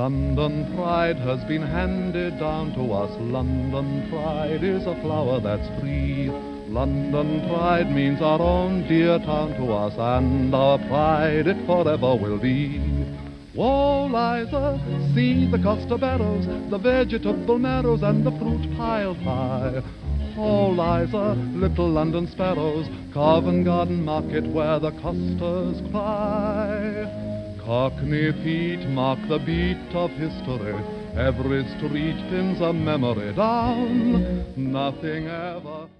London pride has been handed down to us. London pride is a flower that's free. London pride means our own dear town to us, and our pride it forever will be. Whoa, Liza, see the coster barrows, the vegetable marrows, and the fruit piled high. Oh, Liza, little London sparrows, Covent Garden Market where the costers cry. Cockney feet mark the beat of history, every street pins a memory down. Nothing ever